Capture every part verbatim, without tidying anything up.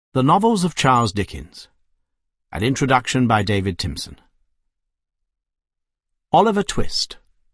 The Novels of Charles Dickens. An introduction by David Timson. Oliver Twist.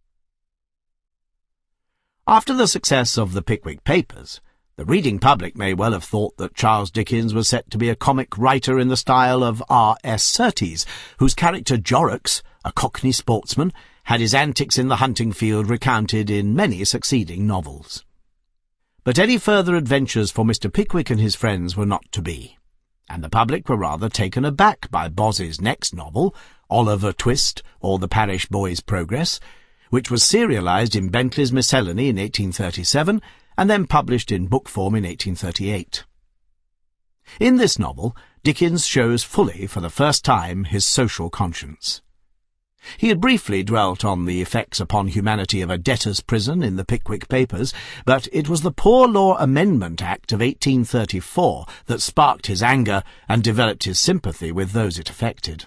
After the success of the Pickwick Papers, the reading public may well have thought that Charles Dickens was set to be a comic writer in the style of R S Surtees, whose character Jorrocks, a Cockney sportsman, had his antics in the hunting field recounted in many succeeding novels. But any further adventures for Mister Pickwick and his friends were not to be, and the public were rather taken aback by Boz's next novel, Oliver Twist, or The Parish Boy's Progress, which was serialised in Bentley's Miscellany in eighteen thirty-seven, and then published in book form in eighteen thirty-eight. In this novel, Dickens shows fully, for the first time, his social conscience. He had briefly dwelt on the effects upon humanity of a debtor's prison in the Pickwick Papers, but it was the Poor Law Amendment Act of eighteen thirty-four that sparked his anger and developed his sympathy with those it affected.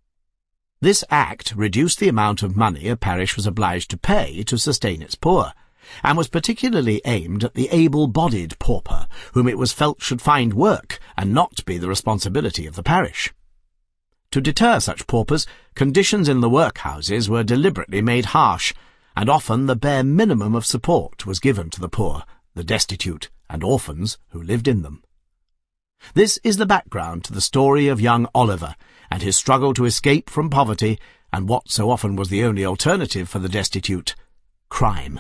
This act reduced the amount of money a parish was obliged to pay to sustain its poor, and was particularly aimed at the able-bodied pauper, whom it was felt should find work and not be the responsibility of the parish. To deter such paupers, conditions in the workhouses were deliberately made harsh, and often the bare minimum of support was given to the poor, the destitute, and orphans who lived in them. This is the background to the story of young Oliver, and his struggle to escape from poverty, and what so often was the only alternative for the destitute, crime.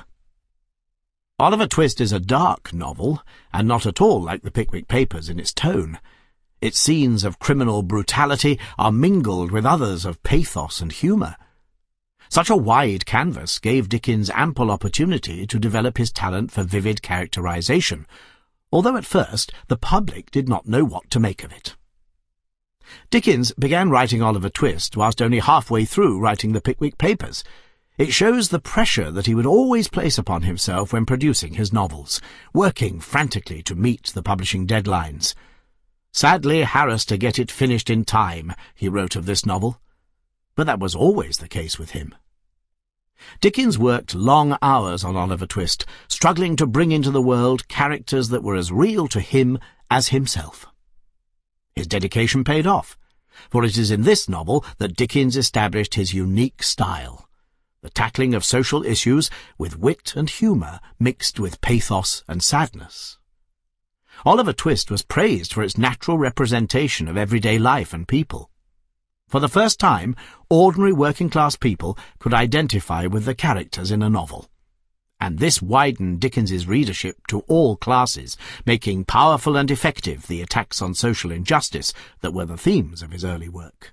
Oliver Twist is a dark novel, and not at all like the Pickwick Papers in its tone. Its scenes of criminal brutality are mingled with others of pathos and humour. Such a wide canvas gave Dickens ample opportunity to develop his talent for vivid characterization, although at first the public did not know what to make of it. Dickens began writing Oliver Twist whilst only halfway through writing the Pickwick Papers. It shows the pressure that he would always place upon himself when producing his novels, working frantically to meet the publishing deadlines. "Sadly harassed to get it finished in time," he wrote of this novel. But that was always the case with him. Dickens worked long hours on Oliver Twist, struggling to bring into the world characters that were as real to him as himself. His dedication paid off, for it is in this novel that Dickens established his unique style, the tackling of social issues with wit and humour mixed with pathos and sadness. Oliver Twist was praised for its natural representation of everyday life and people. For the first time, ordinary working-class people could identify with the characters in a novel. And this widened Dickens's readership to all classes, making powerful and effective the attacks on social injustice that were the themes of his early work.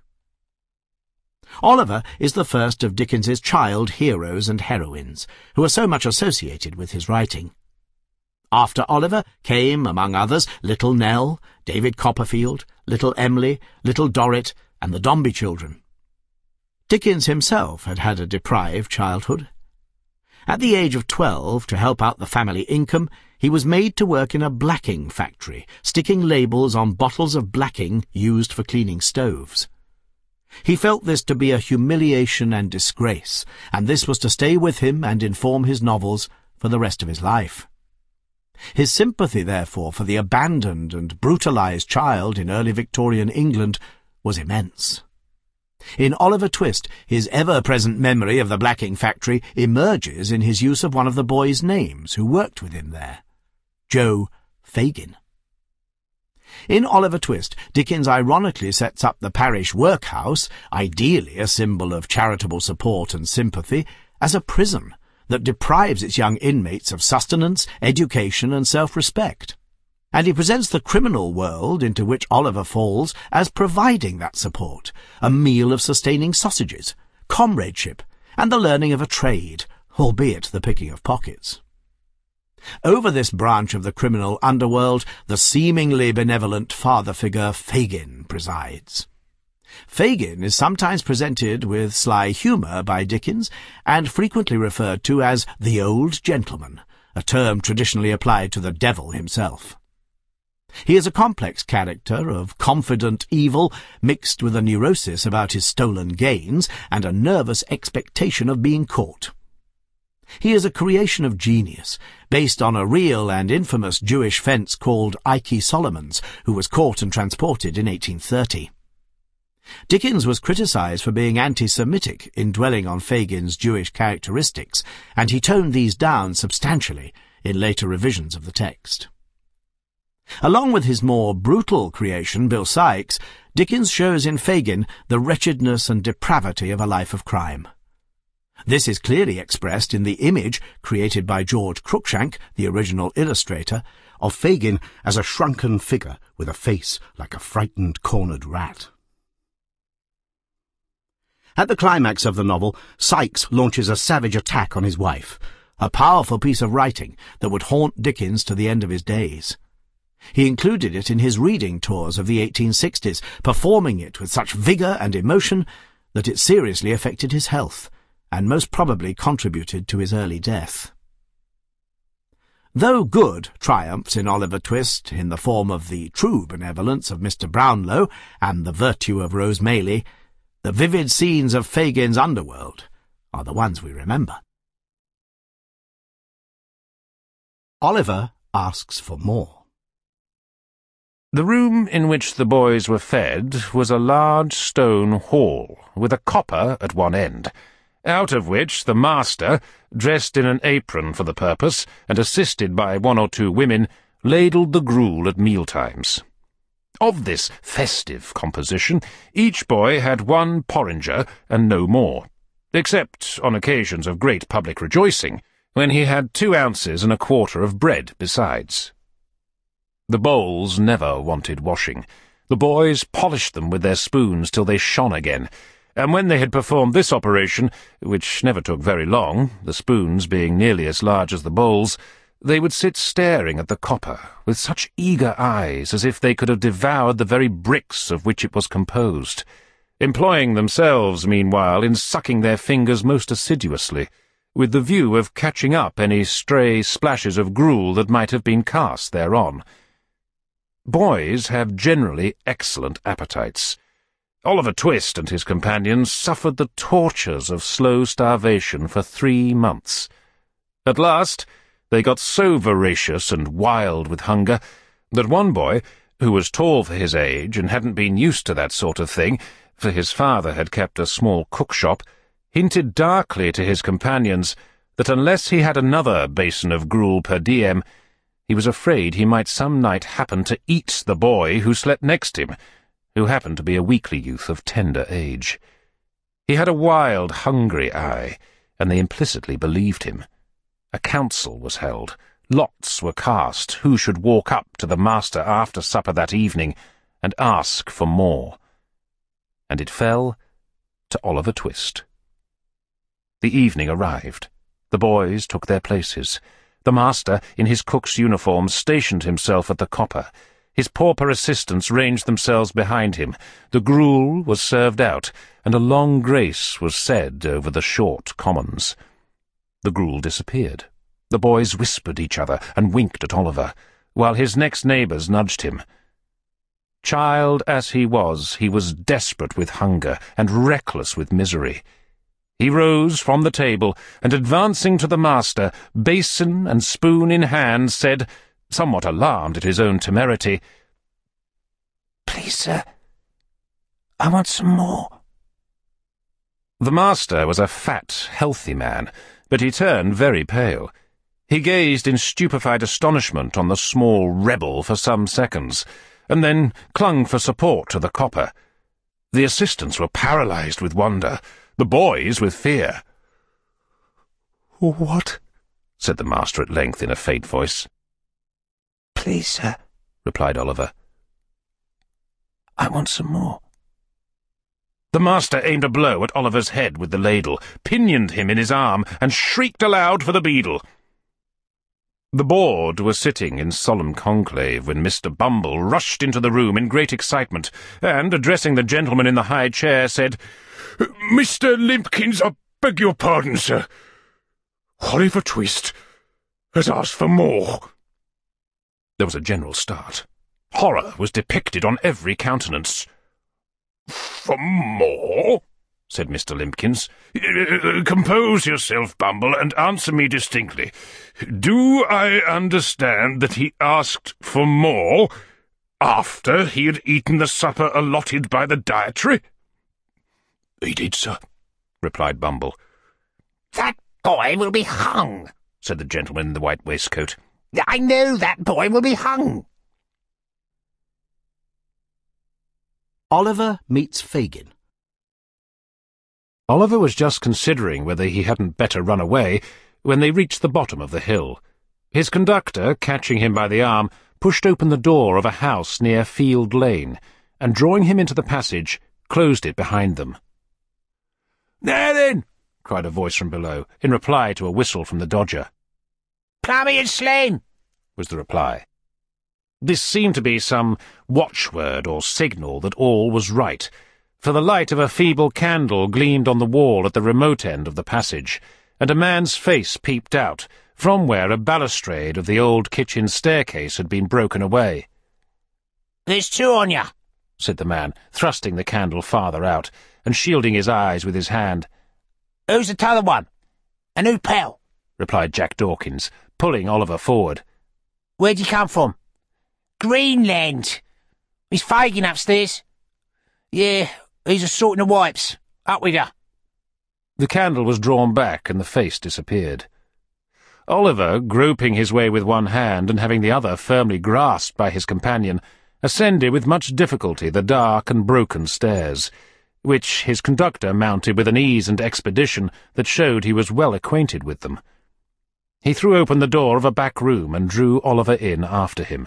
Oliver is the first of Dickens's child heroes and heroines, who are so much associated with his writing. After Oliver came, among others, Little Nell, David Copperfield, Little Emily, Little Dorrit, and the Dombey children. Dickens himself had had a deprived childhood. At the age of twelve, to help out the family income, he was made to work in a blacking factory, sticking labels on bottles of blacking used for cleaning stoves. He felt this to be a humiliation and disgrace, and this was to stay with him and inform his novels for the rest of his life. His sympathy, therefore, for the abandoned and brutalized child in early Victorian England was immense. In Oliver Twist, his ever-present memory of the blacking factory emerges in his use of one of the boys' names who worked with him there, Joe Fagin. In Oliver Twist, Dickens ironically sets up the parish workhouse, ideally a symbol of charitable support and sympathy, as a prison that deprives its young inmates of sustenance, education, and self-respect. And he presents the criminal world into which Oliver falls as providing that support, a meal of sustaining sausages, comradeship, and the learning of a trade, albeit the picking of pockets. Over this branch of the criminal underworld, the seemingly benevolent father figure Fagin presides. Fagin is sometimes presented with sly humour by Dickens, and frequently referred to as the old gentleman, a term traditionally applied to the devil himself. He is a complex character of confident evil, mixed with a neurosis about his stolen gains and a nervous expectation of being caught. He is a creation of genius, based on a real and infamous Jewish fence called Ike Solomon's, who was caught and transported in eighteen thirty. Dickens was criticised for being anti-Semitic in dwelling on Fagin's Jewish characteristics, and he toned these down substantially in later revisions of the text. Along with his more brutal creation, Bill Sikes, Dickens shows in Fagin the wretchedness and depravity of a life of crime. This is clearly expressed in the image created by George Cruikshank, the original illustrator, of Fagin as a shrunken figure with a face like a frightened cornered rat. At the climax of the novel, Sikes launches a savage attack on his wife, a powerful piece of writing that would haunt Dickens to the end of his days. He included it in his reading tours of the eighteen sixties, performing it with such vigour and emotion that it seriously affected his health, and most probably contributed to his early death. Though good triumphs in Oliver Twist in the form of the true benevolence of Mister Brownlow and the virtue of Rose Maylie, the vivid scenes of Fagin's underworld are the ones we remember. Oliver asks for more. The room in which the boys were fed was a large stone hall, with a copper at one end, out of which the master, dressed in an apron for the purpose, and assisted by one or two women, ladled the gruel at mealtimes. Of this festive composition, each boy had one porringer and no more, except on occasions of great public rejoicing, when he had two ounces and a quarter of bread besides. The bowls never wanted washing. The boys polished them with their spoons till they shone again, and when they had performed this operation, which never took very long, the spoons being nearly as large as the bowls, they would sit staring at the copper with such eager eyes as if they could have devoured the very bricks of which it was composed, employing themselves, meanwhile, in sucking their fingers most assiduously, with the view of catching up any stray splashes of gruel that might have been cast thereon. Boys have generally excellent appetites. Oliver Twist and his companions suffered the tortures of slow starvation for three months. At last, they got so voracious and wild with hunger that one boy, who was tall for his age and hadn't been used to that sort of thing, for his father had kept a small cook-shop, hinted darkly to his companions that unless he had another basin of gruel per diem, he was afraid he might some night happen to eat the boy who slept next him, who happened to be a weakly youth of tender age. He had a wild, hungry eye, and they implicitly believed him. A council was held. Lots were cast who should walk up to the master after supper that evening and ask for more. And it fell to Oliver Twist. The evening arrived. The boys took their places. The master, in his cook's uniform, stationed himself at the copper. His pauper assistants ranged themselves behind him. The gruel was served out, and a long grace was said over the short commons. The gruel disappeared. The boys whispered each other and winked at Oliver, while his next neighbours nudged him. Child as he was, he was desperate with hunger and reckless with misery. He rose from the table, and advancing to the master, basin and spoon in hand, said, somewhat alarmed at his own temerity, "Please, sir, I want some more." The master was a fat, healthy man, but he turned very pale. He gazed in stupefied astonishment on the small rebel for some seconds, and then clung for support to the copper. The assistants were paralysed with wonder, the boys with fear. "What?" said the master at length in a faint voice. "Please, sir," replied Oliver, "I want some more." The master aimed a blow at Oliver's head with the ladle, pinioned him in his arm, and shrieked aloud for the beadle. The board was sitting in solemn conclave when Mister Bumble rushed into the room in great excitement, and, addressing the gentleman in the high chair, said, "Mister Limpkins, I beg your pardon, sir. Oliver Twist has asked for more." There was a general start. Horror was depicted on every countenance. "For more?" said Mister Limpkins. Uh, compose yourself, Bumble, and answer me distinctly. Do I understand that he asked for more after he had eaten the supper allotted by the dietary? He did, sir, replied Bumble. That boy will be hung, said the gentleman in the white waistcoat. I know that boy will be hung. Oliver meets Fagin. Oliver was just considering whether he hadn't better run away when they reached the bottom of the hill. His conductor, catching him by the arm, pushed open the door of a house near Field Lane, and drawing him into the passage, closed it behind them. "There then!" cried a voice from below, in reply to a whistle from the Dodger. Plummy and slain, was the reply. This seemed to be some watchword or signal that all was right, for the light of a feeble candle gleamed on the wall at the remote end of the passage, and a man's face peeped out, from where a balustrade of the old kitchen staircase had been broken away. "There's two on ya," said the man, thrusting the candle farther out, and shielding his eyes with his hand. "Who's the t'other one? And who pal?" replied Jack Dawkins, pulling Oliver forward. "Where'd you come from?" "Greenland. Is Fagin upstairs?" "Yeah, he's a sorting the wipes. Up with ya." The candle was drawn back, and the face disappeared. Oliver, groping his way with one hand and having the other firmly grasped by his companion, ascended with much difficulty the dark and broken stairs, which his conductor mounted with an ease and expedition that showed he was well acquainted with them. He threw open the door of a back room and drew Oliver in after him.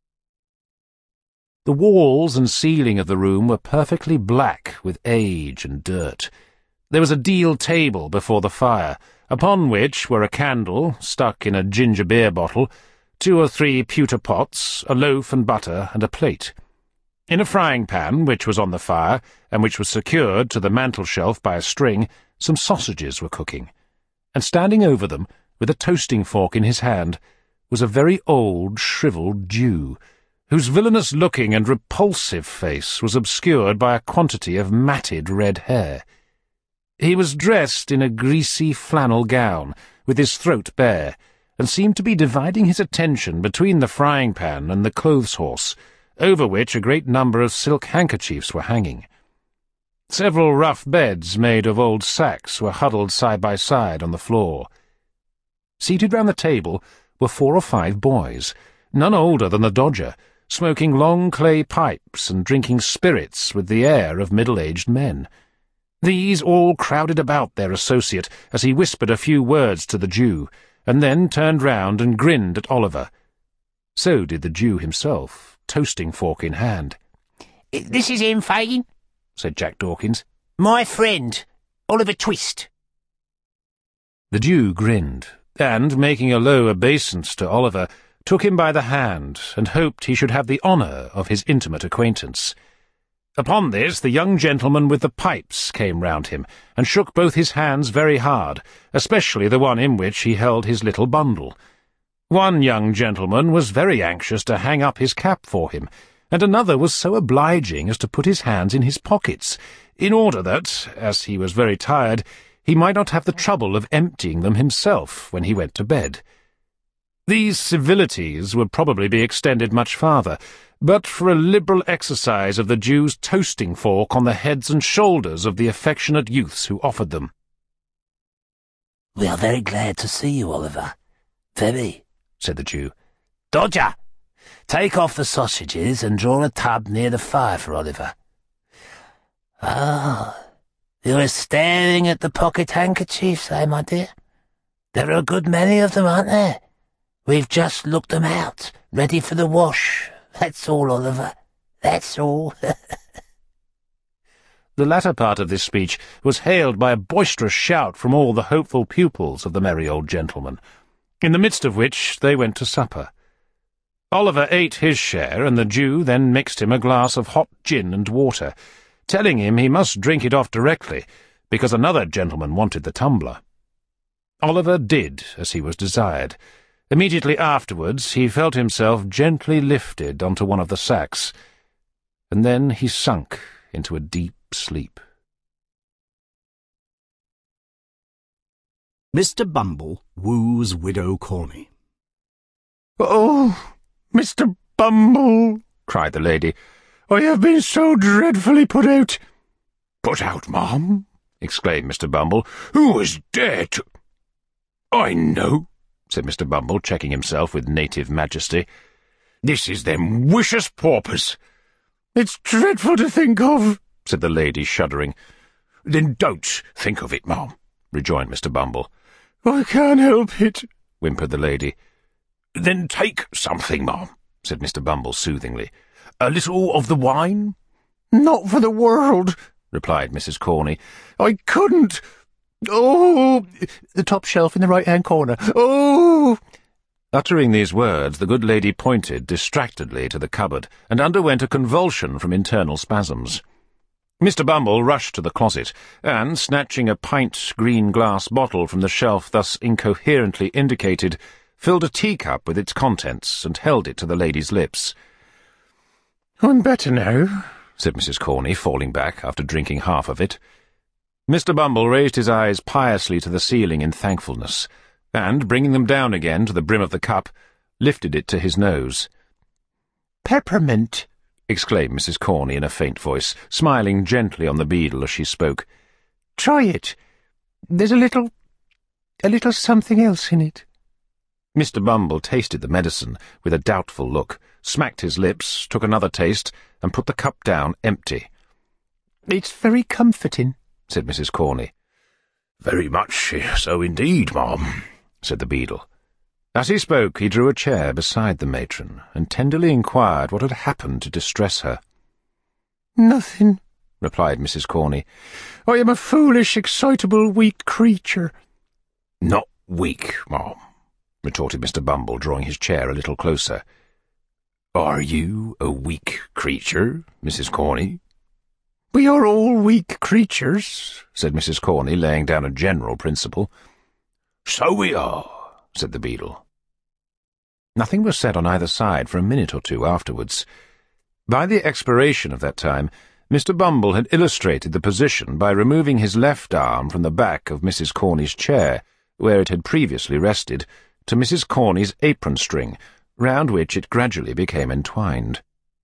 The walls and ceiling of the room were perfectly black with age and dirt. There was a deal table before the fire, upon which were a candle, stuck in a ginger beer bottle, two or three pewter pots, a loaf and butter, and a plate. In a frying-pan, which was on the fire, and which was secured to the mantel-shelf by a string, some sausages were cooking, and standing over them, with a toasting fork in his hand, was a very old, shrivelled Jew, whose villainous-looking and repulsive face was obscured by a quantity of matted red hair. He was dressed in a greasy flannel gown, with his throat bare, and seemed to be dividing his attention between the frying-pan and the clothes-horse, over which a great number of silk handkerchiefs were hanging. Several rough beds made of old sacks were huddled side by side on the floor. Seated round the table were four or five boys, none older than the Dodger, smoking long clay pipes and drinking spirits with the air of middle-aged men. These all crowded about their associate as he whispered a few words to the Jew, and then turned round and grinned at Oliver. So did the Jew himself, toasting fork in hand. "This is him, Fagin," said Jack Dawkins. "My friend, Oliver Twist." The Jew grinned, and, making a low obeisance to Oliver, took him by the hand, and hoped he should have the honour of his intimate acquaintance. Upon this, the young gentleman with the pipes came round him, and shook both his hands very hard, especially the one in which he held his little bundle. One young gentleman was very anxious to hang up his cap for him, and another was so obliging as to put his hands in his pockets, in order that, as he was very tired, he might not have the trouble of emptying them himself when he went to bed. These civilities would probably be extended much farther, but for a liberal exercise of the Jew's toasting fork on the heads and shoulders of the affectionate youths who offered them. "We are very glad to see you, Oliver. Very," said the Jew. "Dodger, take off the sausages and draw a tub near the fire for Oliver. Ah, you are staring at the pocket handkerchiefs, eh, my dear? There are a good many of them, aren't there? We've just looked them out, ready for the wash. That's all, Oliver. That's all." The latter part of this speech was hailed by a boisterous shout from all the hopeful pupils of the merry old gentleman, in the midst of which they went to supper. Oliver ate his share, and the Jew then mixed him a glass of hot gin and water, telling him he must drink it off directly, because another gentleman wanted the tumbler. Oliver did as he was desired. Immediately afterwards he felt himself gently lifted onto one of the sacks, and then he sunk into a deep sleep. Mister Bumble woos Widow Corney. "Oh, Mister Bumble," cried the lady, "I have been so dreadfully put out." "Put out, ma'am?" exclaimed Mister Bumble. "Who has dared to—" "I know," said Mister Bumble, checking himself with native majesty. "This is them wicious paupers." "It's dreadful to think of," said the lady, shuddering. "Then don't think of it, ma'am," rejoined Mister Bumble. "I can't help it," whimpered the lady. "Then take something, ma'am," said Mister Bumble soothingly. "A little of the wine?" "Not for the world," replied Missus Corney. "I couldn't. Oh, the top shelf in the right-hand corner. Oh!" Uttering these words, the good lady pointed distractedly to the cupboard, and underwent a convulsion from internal spasms. Mister Bumble rushed to the closet, and, snatching a pint green glass bottle from the shelf thus incoherently indicated, filled a teacup with its contents, and held it to the lady's lips. "I'm better now," said Missus Corney, falling back after drinking half of it. Mister Bumble raised his eyes piously to the ceiling in thankfulness, and, bringing them down again to the brim of the cup, lifted it to his nose. "Peppermint!" exclaimed Missus Corney in a faint voice, smiling gently on the beadle as she spoke. "Try it. There's a little... a little something else in it." Mister Bumble tasted the medicine with a doubtful look, smacked his lips, took another taste, and put the cup down empty. "It's very comforting," said Missus Corney. "Very much so indeed, ma'am," said the beadle. As he spoke, he drew a chair beside the matron, and tenderly inquired what had happened to distress her. "Nothing," replied Missus Corney. "I am a foolish, excitable, weak creature." "Not weak, ma'am," retorted Mister Bumble, drawing his chair a little closer. "Are you a weak creature, Missus Corney?" "We are all weak creatures," said Missus Corney, laying down a general principle. "So we are," said the beadle. Nothing was said on either side for a minute or two afterwards. By the expiration of that time, Mister Bumble had illustrated the position by removing his left arm from the back of Missus Corney's chair, where it had previously rested, to Missus Corney's apron-string, round which it gradually became entwined.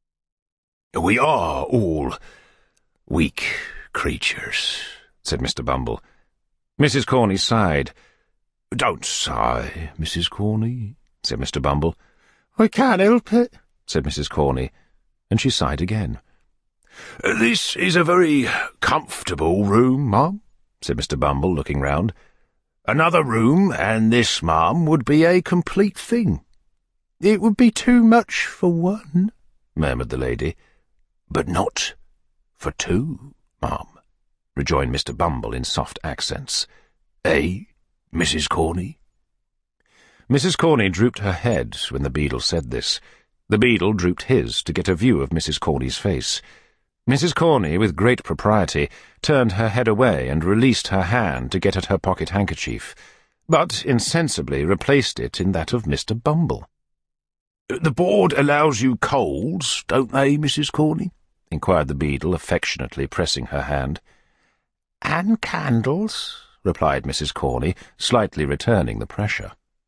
"We are all weak creatures," said Mister Bumble. Missus Corney sighed. "Don't sigh, Missus Corney," said Mister Bumble. "I can't help it," said Missus Corney, and she sighed again. "This is a very comfortable room, ma'am," said Mister Bumble, looking round. "Another room, and this, ma'am, would be a complete thing." "It would be too much for one," murmured the lady. "But not for two, ma'am," rejoined Mister Bumble in soft accents. "Eh, Missus Corney?" Missus Corney drooped her head when the beadle said this. The beadle drooped his to get a view of Missus Corney's face. Missus Corney, with great propriety, turned her head away and released her hand to get at her pocket-handkerchief, but insensibly replaced it in that of Mister Bumble. "The board allows you coals, don't they, Missus Corney?" inquired the beadle, affectionately pressing her hand. "And candles," replied Missus Corney, slightly returning the pressure.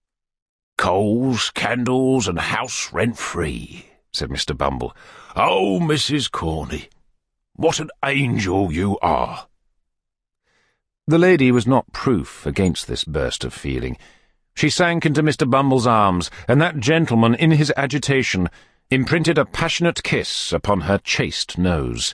"Coals, candles, and house rent-free," said Mister Bumble. "Oh, Missus Corney, what an angel you are!" The lady was not proof against this burst of feeling. She sank into Mister Bumble's arms, and that gentleman, in his agitation, imprinted a passionate kiss upon her chaste nose.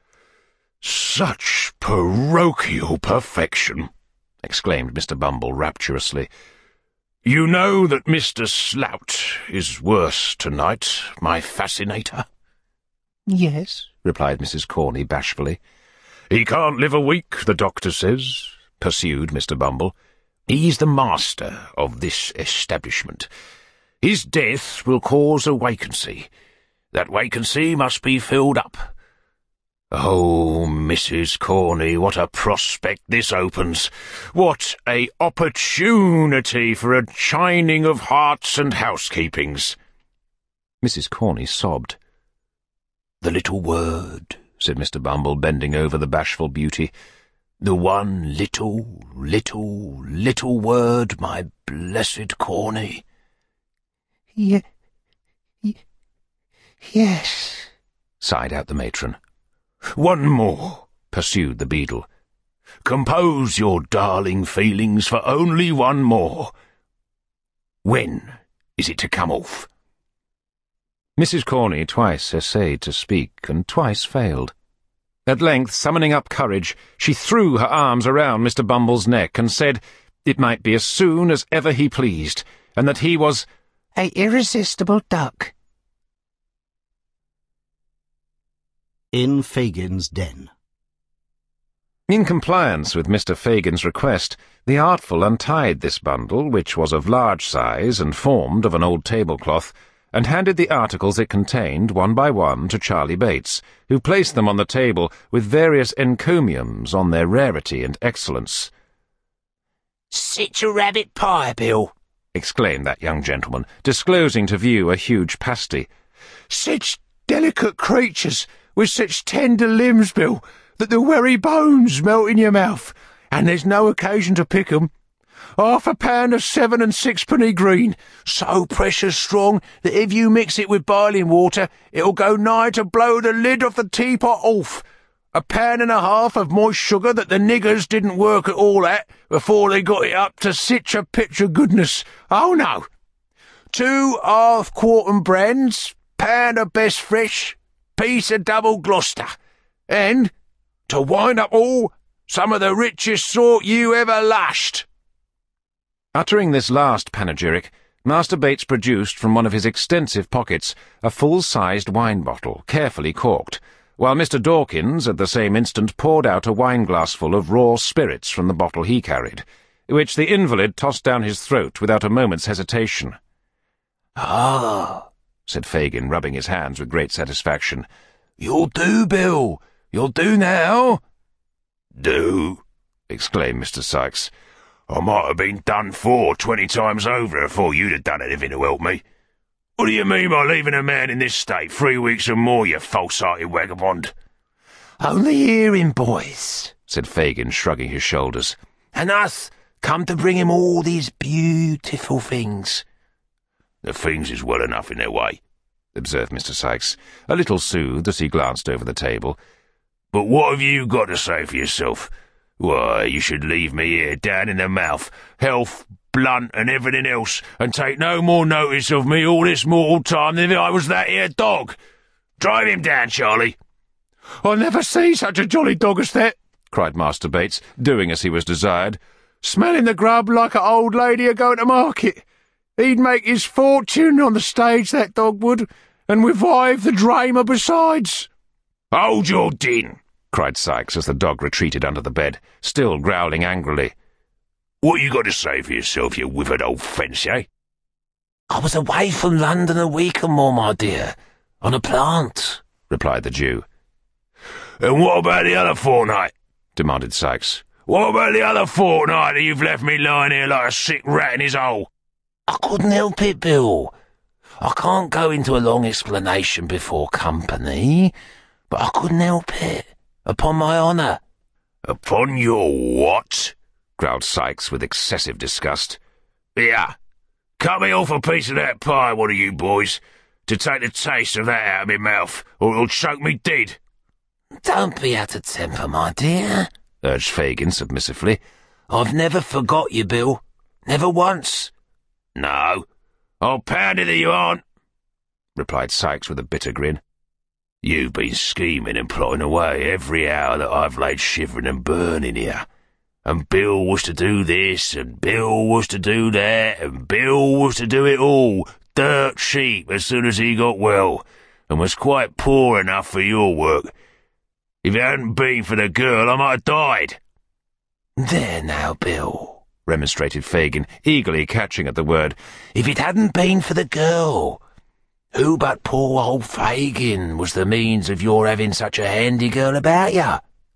"Such parochial perfection!" exclaimed Mister Bumble rapturously. "You know that Mister Slout is worse tonight, my fascinator?" "Yes," replied Missus Corney bashfully. "He can't live a week, the doctor says," pursued Mister Bumble. "He's the master of this establishment. His death will cause a vacancy. That vacancy must be filled up. Oh, Missus Corney, what a prospect this opens! What a opportunity for a chining of hearts and housekeepings!" Missus Corney sobbed. "The little word," said Mister Bumble, bending over the bashful beauty. The one little, little, little word, my blessed Corny. Ye- ye- yes, sighed out the matron. One more, pursued the beadle. Compose your darling feelings for only one more. When is it to come off? Missus Corney twice essayed to speak, and twice failed. At length, summoning up courage, she threw her arms around Mister Bumble's neck and said it might be as soon as ever he pleased, and that he was a irresistible duck. In Fagin's den. In compliance with Mister Fagin's request, the Artful untied this bundle, which was of large size and formed of an old tablecloth, and handed the articles it contained one by one to Charley Bates, who placed them on the table with various encomiums on their rarity and excellence. "Sich a rabbit pie, Bill," exclaimed that young gentleman, disclosing to view a huge pasty. "Sich delicate creatures, with such tender limbs, Bill, that the very bones melt in your mouth, and there's no occasion to pick 'em. Half a pound of seven and sixpenny green, so precious strong that if you mix it with boiling water, it'll go nigh to blow the lid off the teapot off. A pound and a half of moist sugar that the niggers didn't work at all at before they got it up to sich a pitch of goodness. Oh, no. Two half-quartern brands, pound of best fresh, piece of double Gloucester, and, to wind up all, some of the richest sort you ever lashed." Uttering this last panegyric, Master Bates produced from one of his extensive pockets a full-sized wine bottle, carefully corked, while Mister Dawkins at the same instant poured out a wine-glassful of raw spirits from the bottle he carried, which the invalid tossed down his throat without a moment's hesitation. "Ah," said Fagin, rubbing his hands with great satisfaction. "You'll do, Bill. You'll do now." "Do?" exclaimed Mister Sikes. "I might have been done for twenty times over afore you'd have done anything to help me. What do you mean by leaving a man in this state three weeks or more, you false-hearted vagabond?" "Only hearing, boys," said Fagin, shrugging his shoulders. "and us come to bring him all these beautiful things." "The things is well enough in their way," observed Mister Sikes, a little soothed as he glanced over the table. "But what have you got to say for yourself? Why, you should leave me here down in the mouth, health, blunt, and everything else, and take no more notice of me all this mortal time than if I was that here dog. Drive him down, Charley." "I never see such a jolly dog as that," cried Master Bates, doing as he was desired. "Smelling the grub like a old lady a-going to market. He'd make his fortune on the stage, that dog would, and revive the drama besides." "Hold your din!" cried Sikes as the dog retreated under the bed, still growling angrily. "What you got to say for yourself, you withered old fence, eh?" "I was away from London a week or more, my dear, on a plant," replied the Jew. "And what about the other fortnight?" demanded Sikes. "What about the other fortnight that you've left me lying here like a sick rat in his hole?" "I couldn't help it, Bill. I can't go into a long explanation before company, but I couldn't help it. Upon my honour." "Upon your what?" growled Sikes with excessive disgust. "Here, cut me off a piece of that pie, one of you boys, to take the taste of that out of my mouth, or it'll choke me dead." "Don't be out of temper, my dear," urged Fagin submissively. "I've never forgot you, Bill. Never once." "No, I'll pound it that you aren't," replied Sikes with a bitter grin. "You've been scheming and plotting away every hour that I've laid shivering and burning here. And Bill was to do this, and Bill was to do that, and Bill was to do it all, dirt cheap, as soon as he got well, and was quite poor enough for your work. If it hadn't been for the girl, I might have died." "There now, Bill," remonstrated Fagin, eagerly catching at the word. "If it hadn't been for the girl, who but poor old Fagin was the means of your having such a handy girl about you?"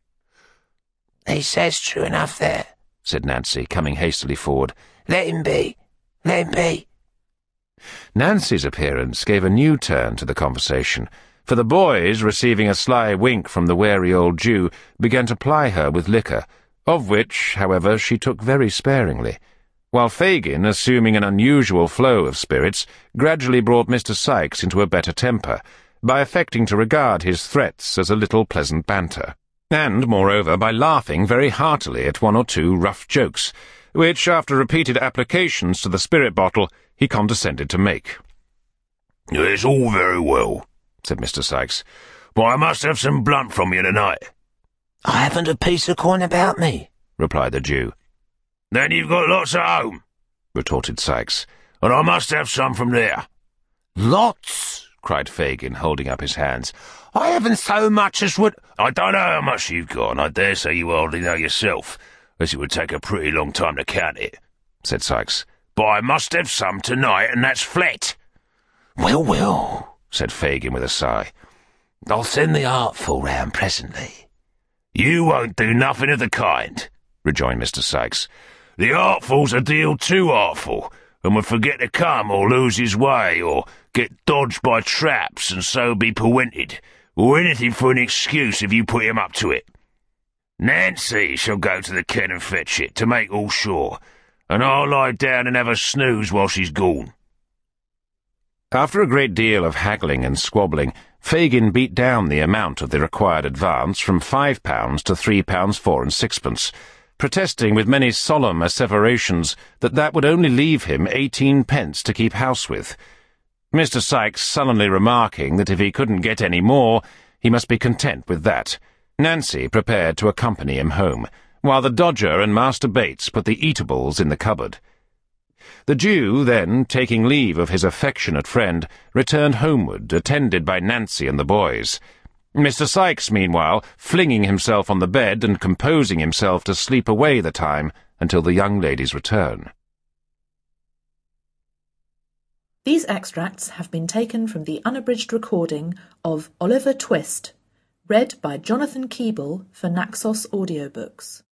"He says true enough there," said Nancy, coming hastily forward. "Let him be. Let him be." Nancy's appearance gave a new turn to the conversation, for the boys, receiving a sly wink from the wary old Jew, began to ply her with liquor, of which, however, she took very sparingly, while Fagin, assuming an unusual flow of spirits, gradually brought Mister Sikes into a better temper, by affecting to regard his threats as a little pleasant banter, and, moreover, by laughing very heartily at one or two rough jokes, which, after repeated applications to the spirit bottle, he condescended to make. "It's all very well," said Mister Sikes, "but I must have some blunt from you tonight." I haven't a piece of coin about me, replied the Jew. "Then you've got lots at home," retorted Sikes, "and I must have some from there." Lots, cried Fagin, holding up his hands. I haven't so much as would— "I don't know how much you've got, and I dare say you hardly know yourself, as it would take a pretty long time to count it," said Sikes. "But I must have some tonight, and that's flat." Well, well, said Fagin with a sigh. I'll send the Artful round presently. "You won't do nothing of the kind," rejoined Mister Sikes. "The Artful's a deal too artful, and would forget to come or lose his way or get dodged by traps and so be prewented, or anything for an excuse if you put him up to it. Nancy shall go to the ken and fetch it, to make all sure, and I'll lie down and have a snooze while she's gone." After a great deal of haggling and squabbling, Fagin beat down the amount of the required advance from five pounds to three pounds four and sixpence, protesting with many solemn asseverations that that would only leave him eighteen pence to keep house with, Mister Sikes sullenly remarking that if he couldn't get any more, he must be content with that. Nancy prepared to accompany him home, while the Dodger and Master Bates put the eatables in the cupboard. The Jew, then, taking leave of his affectionate friend, returned homeward, attended by Nancy and the boys. Mister Sikes, meanwhile, flinging himself on the bed and composing himself to sleep away the time until the young lady's return. These extracts have been taken from the unabridged recording of Oliver Twist, read by Jonathan Keeble for Naxos Audiobooks.